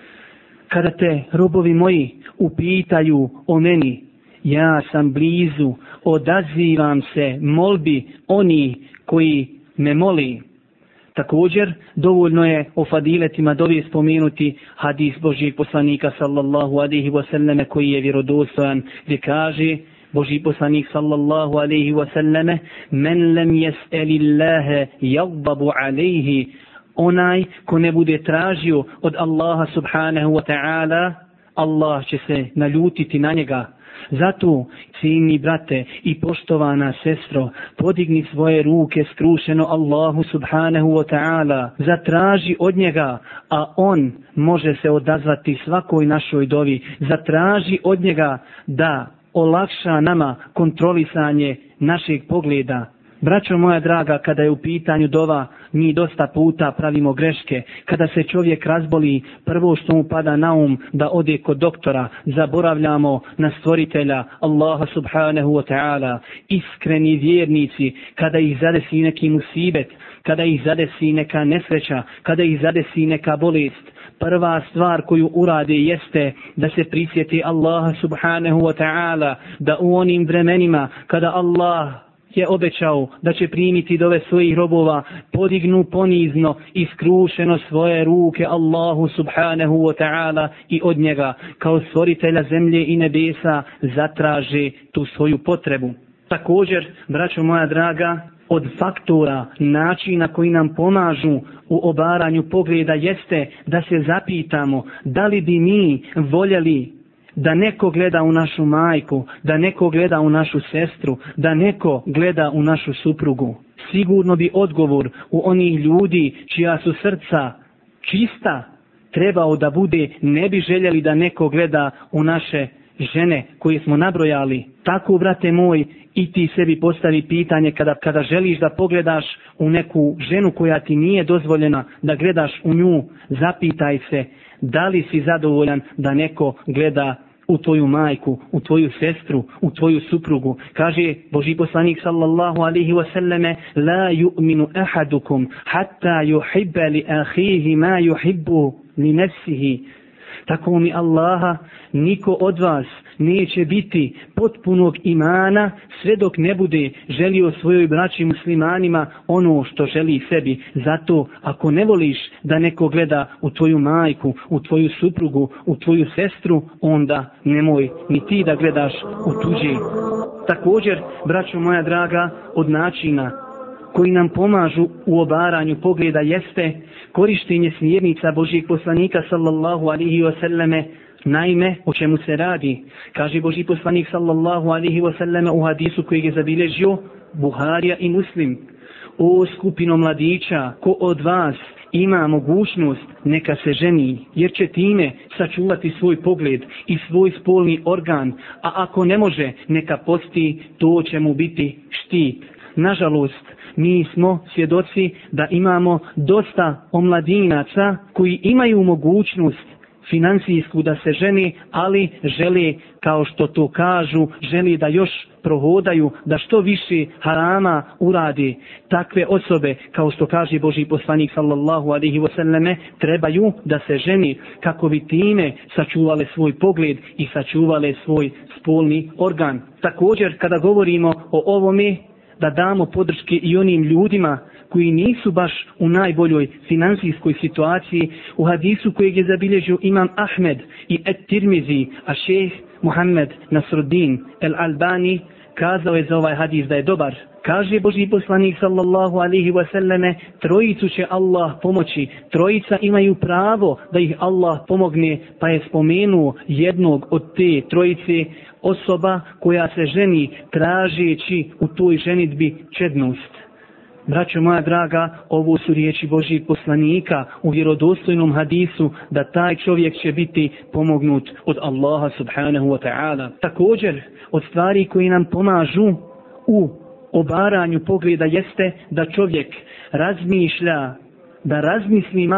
Kada te robovi moji upitaju o meni, ja sam blizu, odazivam se molbi oni koji me moli. Također, dovoljno je o fadiletima dovi spomenuti hadis Božijeg poslanika sallallahu alaihi wasallam koji je vjerodostojan, gdje kaže Božji poslanik sallallahu alaihi wasallam: men lem jes'elillahe jagdabu alaihi, onaj ko ne bude tražio od Allaha subhanahu wa ta'ala, Allah će se naljutiti na njega. Zato, cijenjeni brate i poštovana sestro, podigni svoje ruke skrušeno Allahu subhanahu wa ta'ala, zatraži od njega, a on može se odazvati svakoj našoj dovi. Zatraži od njega da olakša nama kontrolisanje našeg pogleda. Braćo moja draga, kada je u pitanju dova, mi dosta puta pravimo greške. Kada se čovjek razboli, prvo što mu pada na da ode kod doktora, zaboravljamo na stvoritelja Allaha subhanahu wa ta'ala. Iskreni vjernici, kada ih zadesi neki musibet, kada ih zadesi neka nesreća, kada ih zadesi neka bolest, prva stvar koju urade jeste da se prisjeti Allaha subhanahu wa ta'ala, da u onim vremenima kada Allah je obećao da će primiti dove svojih robova, podignu ponizno i skrušeno svoje ruke Allahu subhanahu wa ta'ala i od njega kao stvoritelja zemlje i nebesa zatraže tu svoju potrebu. Također, braćo moja draga, od faktora, načina koji nam pomažu u obaranju pogleda jeste da se zapitamo da li bi mi voljeli da neko gleda u našu majku, da neko gleda u našu sestru, da neko gleda u našu suprugu. Sigurno bi odgovor u onih ljudi čija su srca čista trebao da bude ne bi željeli da neko gleda u naše žene koje smo nabrojali. Tako, brate moj, i ti sebi postavi pitanje kada želiš da pogledaš u neku ženu koja ti nije dozvoljena da gledaš u nju, zapitaj se da li si zadovoljan da neko gleda u tvoju majku, u tvoju sestru, u tvoju suprugu. Kaže Božji poslanik sallallahu alaihi wasallame: la yu'minu ahadukum hatta yuhibba li ahihi ma yuhibbu li nafsihi. Tako mi Allaha, niko od vas neće biti potpunog imana sve dok ne bude želio svojoj braći muslimanima ono što želi sebi. Zato ako ne voliš da neko gleda u tvoju majku, u tvoju suprugu, u tvoju sestru, onda nemoj ni ti da gledaš u tuđe. Također, braćo moja draga, od načina koji nam pomažu u obaranju pogleda jeste korištenje smjernica Božjeg poslanika sallallahu alaihi wasallame. Naime, o čemu se radi? Kaže Božji poslanik sallallahu alaihi wasallame u hadisu kojeg je zabilježio Buharija i Muslim: o skupino mladića, ko od vas ima mogućnost, neka se ženi, jer će time sačuvati svoj pogled i svoj spolni organ, a ako ne može, neka posti, to će mu biti štit. Nažalost, mi smo svjedoci da imamo dosta omladinaca koji imaju mogućnost financijsku da se ženi, ali žele, kao što to kažu, žele da još prohodaju, da što više harama uradi. Takve osobe, kao što kaže Božji poslanik sallallahu alaihi wasallame, trebaju da se ženi kako bi time sačuvale svoj pogled i sačuvale svoj spolni organ. Također, kada govorimo o ovome, da damo podrške i onim ljudima koji nisu baš u najboljoj financijskoj situaciji. U hadisu kojeg je zabilježio imam Ahmed i At-Tirmizi, a šejh Muhammed Nasruddin El-Albani kazao je za ovaj hadis da je dobar. Kaže Božji poslanik sallallahu alaihi wasallame: trojicu će Allah pomoći, trojica imaju pravo da ih Allah pomogne, pa je spomenuo jednog od te trojice, osoba koja se ženi tražeći u toj ženidbi čednost. Braćo moja draga, ovo su riječi Božjeg poslanika u vjerodostojnom hadisu da taj čovjek će biti pomognut od Allaha subhanahu wa ta'ala. Također, od stvari koji nam pomažu u obaranju pogleda jeste da čovjek razmišlja, da razmisli malo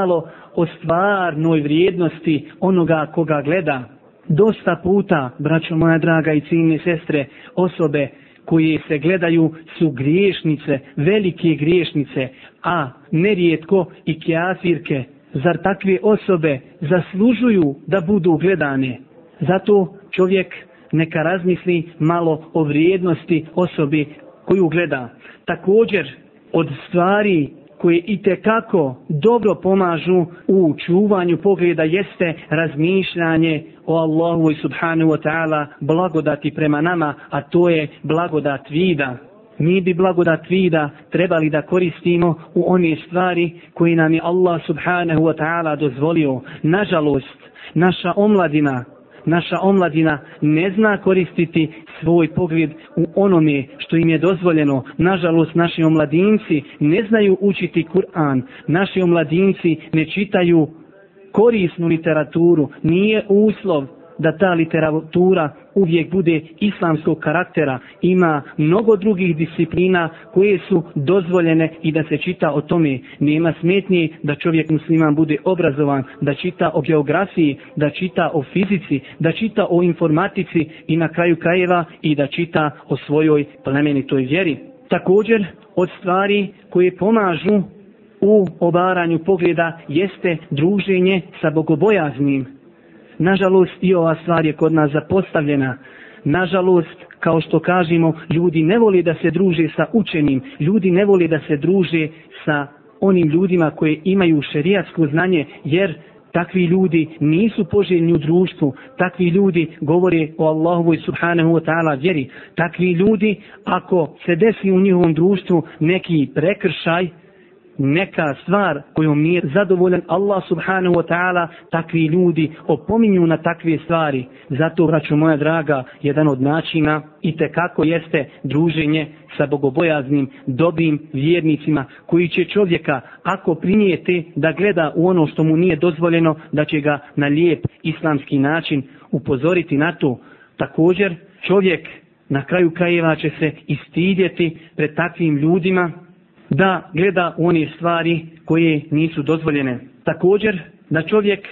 o stvarnoj vrijednosti onoga koga gleda. Dosta puta, braćo moja draga i cijenjene sestre, osobe koje se gledaju su griješnice, velike griješnice, a nerijetko i kafirke. Zar takve osobe zaslužuju da budu gledane? Zato čovjek neka razmisli malo o vrijednosti osobi koju gleda. Također, od stvari koje itekako dobro pomažu u čuvanju pogleda jeste razmišljanje o Allahu subhanahu wa ta'ala blagodati prema nama, a to je blagodat vida. Mi bi blagodat vida trebali da koristimo u one stvari koje nam je Allah subhanahu wa ta'ala dozvolio. Nažalost, naša omladina ne zna koristiti svoj pogled u onome što im je dozvoljeno. Nažalost, naši omladinci ne znaju učiti Kur'an. Naši omladinci ne čitaju korisnu literaturu. Nije uslov da ta literatura uvijek bude islamskog karaktera. Ima mnogo drugih disciplina koje su dozvoljene i da se čita o tome. Nema smetnje da čovjek musliman bude obrazovan, da čita o geografiji, da čita o fizici, da čita o informatici i na kraju krajeva i da čita o svojoj plemenitoj vjeri. Također, od stvari koje pomažu u obaranju pogleda jeste druženje sa bogobojaznim. Nažalost, i ova stvar je kod nas zapostavljena. Nažalost, kao što kažemo, ljudi ne vole da se druže sa učenim, ljudi ne vole da se druže sa onim ljudima koji imaju šerijatsko znanje, jer takvi ljudi nisu poželjni u društvu, takvi ljudi govore o Allahovoj subhanahu wa ta'ala vjeri. Takvi ljudi, ako se desi u njihovom društvu neki prekršaj, neka stvar kojom nije zadovoljan Allah subhanahu wa ta'ala, takvi ljudi opominju na takve stvari. Zato, braćo moja draga, jedan od načina itekako jeste druženje sa bogobojaznim, dobrim vjernicima koji će čovjeka, ako primijete da gleda u ono što mu nije dozvoljeno, da će ga na lijep islamski način upozoriti na to. Također, čovjek na kraju krajeva će se istidjeti pred takvim ljudima da gleda u one stvari koje nisu dozvoljene. Također, da čovjek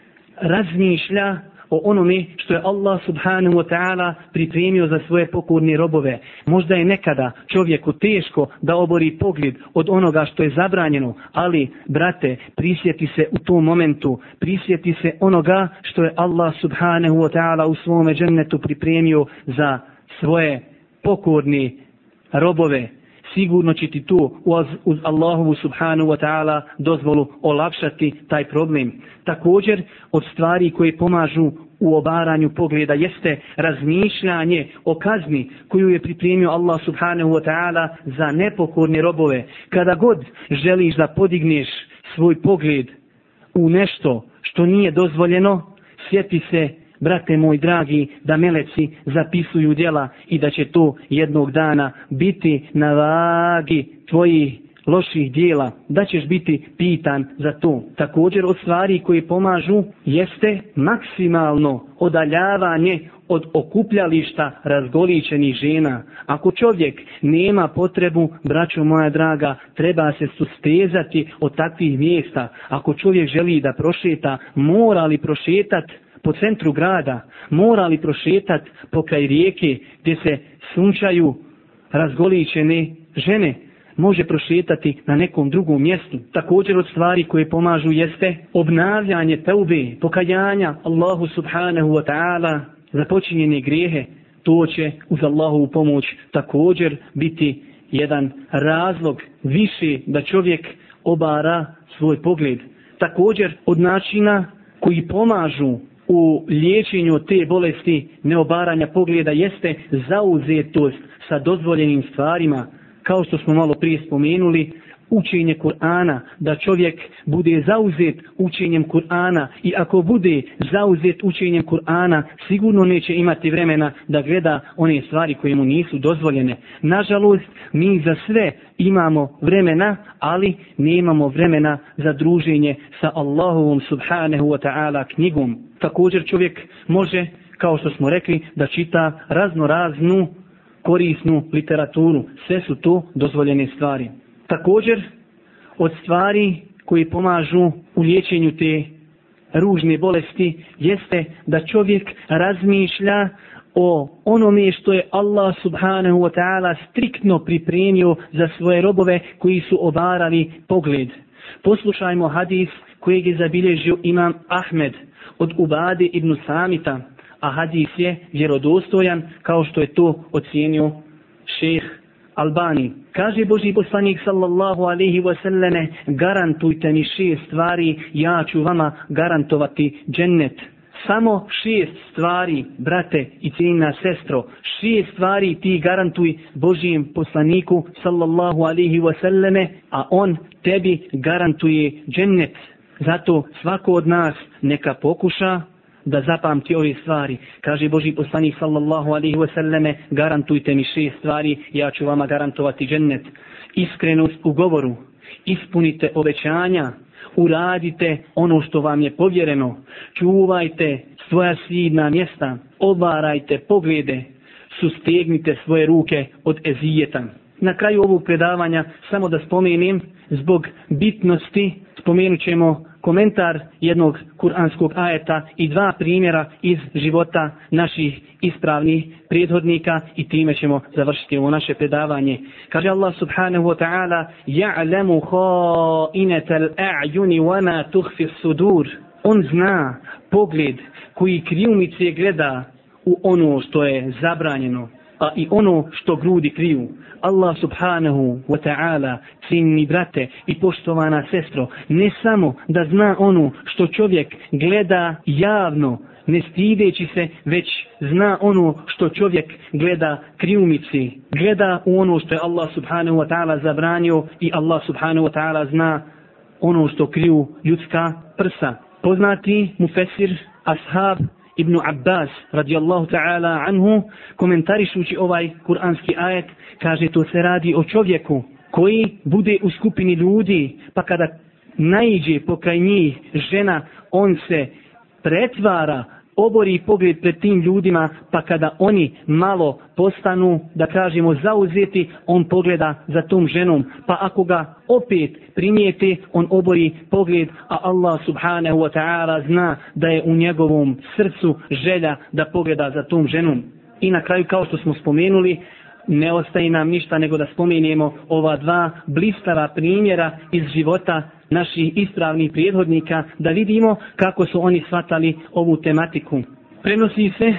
razmišlja o onome što je Allah subhanahu wa ta'ala pripremio za svoje pokorne robove. Možda je nekada čovjeku teško da obori pogled od onoga što je zabranjeno, ali, brate, prisjeti se u tom momentu, prisjeti se onoga što je Allah subhanahu wa ta'ala u svome džennetu pripremio za svoje pokorne robove. Sigurno će ti tu uz Allahovu subhanahu wa ta'ala dozvolu olakšati taj problem. Također, od stvari koje pomažu u obaranju pogleda jeste razmišljanje o kazni koju je pripremio Allah subhanahu wa ta'ala za nepokorne robove. Kada god želiš da podigneš svoj pogled u nešto što nije dozvoljeno, sjeti se, brate moj dragi, da meleci zapisuju djela i da će to jednog dana biti na vagi tvojih loših djela, da ćeš biti pitan za to. Također, od stvari koje pomažu jeste maksimalno odaljavanje od okupljališta razgoličenih žena. Ako čovjek nema potrebu, braćo moja draga, treba se sustezati od takvih mjesta. Ako čovjek želi da prošeta, mora li prošetati po centru grada, mora li prošetati pokraj rijeke gdje se sunčaju razgoličene žene, može prošetati na nekom drugom mjestu. Također, od stvari koje pomažu jeste obnavljanje teube, pokajanja Allahu subhanahu wa ta'ala za počinjene grijehe. To će uz Allahovu pomoć također biti jedan razlog više da čovjek obara svoj pogled. Također, od načina koji pomažu u liječenju te bolesti neobaranja pogleda jeste zauzetost sa dozvoljenim stvarima. Kao što smo malo prije spomenuli, učenje Kur'ana, da čovjek bude zauzet učenjem Kur'ana, i ako bude zauzet učenjem Kur'ana, sigurno neće imati vremena da gleda one stvari koje mu nisu dozvoljene. Nažalost, mi za sve imamo vremena, ali nemamo vremena za druženje sa Allahovom subhanahu wa ta'ala knjigom. Također čovjek može, kao što smo rekli, da čita raznu korisnu literaturu. Sve su to dozvoljene stvari. Također, od stvari koji pomažu u liječenju te ružne bolesti jeste da čovjek razmišlja o onome što je Allah subhanahu wa ta'ala striktno pripremio za svoje robove koji su obarali pogled. Poslušajmo hadis kojeg je zabilježio imam Ahmed od Ubade ibn Samita, a hadis je vjerodostojan kao što je to ocijenio šejh Albani. Kaže Božji poslanik sallallahu alaihi wasallame, garantujte mi 6 stvari, ja ću vama garantovati džennet. Samo 6 stvari, brate i cijenjena sestro, 6 stvari ti garantuj Božjem poslaniku sallallahu alaihi wasallame, a on tebi garantuje džennet. Zato svako od nas neka pokuša da zapamti ove stvari. Kaže Božji poslanik sallallahu alaihi wasallame, garantujte mi 6 stvari, ja ću vama garantovati džennet. Iskrenost u govoru, ispunite obećanja, uradite ono što vam je povjereno, čuvajte svoja stidna mjesta, obarajte poglede, sustegnite svoje ruke od ezijeta. Na kraju ovog predavanja samo da spomenem, zbog bitnosti spomenut ćemo komentar jednog kuranskog ajeta i 2 primjera iz života naših ispravnih prethodnika i time ćemo završiti ovo naše predavanje. Kaže Allah subhanahu wa ta'ala: "Ja'lamu kha'inatal a'yuni wa ma tukhfi as-sudur." On zna pogled koji krijumice gleda u ono što je zabranjeno, a i ono što grudi kriju. Allah subhanahu wa ta'ala, cijenjeni brate i poštovana sestro, ne samo da zna ono što čovjek gleda javno, ne stideći se, već zna ono što čovjek gleda krijumici, gleda u ono što je Allah subhanahu wa ta'ala zabranio i Allah subhanahu wa ta'ala zna ono što kriju ljudska prsa. Poznati mufesir, ashab Ibn Abbas radijallahu ta'ala anhu, komentarišući ovaj kuranski ajet, kaže to se radi o čovjeku koji bude u skupini ljudi, pa kada naiđe pokraj njih žena, on se pretvara, obori pogled pred tim ljudima, pa kada oni malo postanu, da kažemo, zauzeti, on pogleda za tom ženom, pa ako ga opet primijeti, on obori pogled, a Allah subhanahu wa ta'ala zna da je u njegovom srcu želja da pogleda za tom ženom. I na kraju, kao što smo spomenuli, ne ostaje nam ništa nego da spomenemo ova 2 blistava primjera iz života naših ispravnih prethodnika, da vidimo kako su oni shvatali ovu tematiku. Prenosi se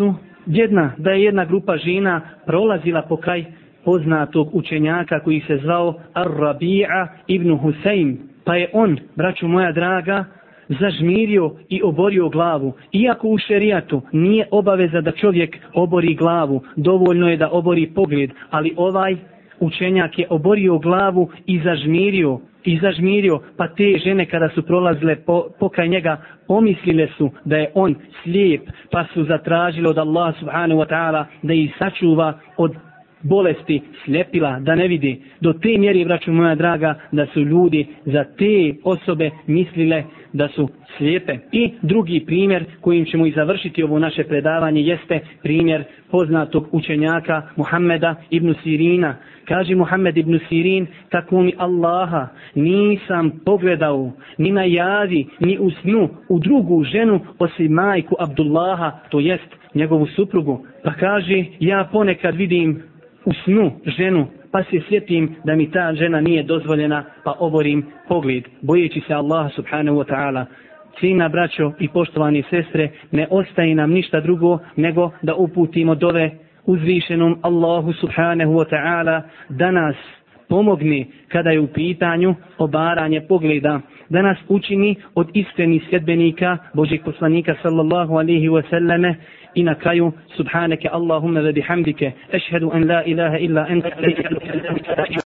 da je jedna grupa žena prolazila pokraj poznatog učenjaka koji se zvao Ar-Rabi'a ibn Husayn, pa je on, braćo moja draga, zažmirio i oborio glavu. Iako u šerijatu nije obaveza da čovjek obori glavu, dovoljno je da obori pogled, ali ovaj učenjak je oborio glavu i zažmirio, pa te žene kada su prolazile pokraj njega pomislile su da je on slijep, pa su zatražile od Allah subhanahu wa ta'ala da ih sačuva od bolesti sljepila, da ne vidi. Do te mjeri, braćo moja draga, da su ljudi za te osobe mislile da su slijepe. I drugi primjer kojim ćemo i završiti ovo naše predavanje jeste primjer poznatog učenjaka Muhammeda ibn Sirina. Kaže Muhammed ibn Sirin: "Tako mi Allaha, nisam pogledao ni na javi, ni u snu u drugu ženu osim majku Abdullaha, to jest njegovu suprugu." Pa kaže: "Ja ponekad vidim u snu ženu, pa se sjetim da mi ta žena nije dozvoljena, pa oborim pogled, bojeći se Allaha subhanahu wa ta'ala." Cijenjena braćo i poštovani sestre, ne ostaje nam ništa drugo nego da uputimo dove uzvišenom Allahu subhanahu wa ta'ala da nas pomogne kada je u pitanju obaranje pogleda, da nas učini od iskrenih sljedbenika Božjeg poslanika sallallahu alaihi wa sallame. I na kraju, subhaneke Allahumma wa bihamdike, ešhedu an la ilaha illa anta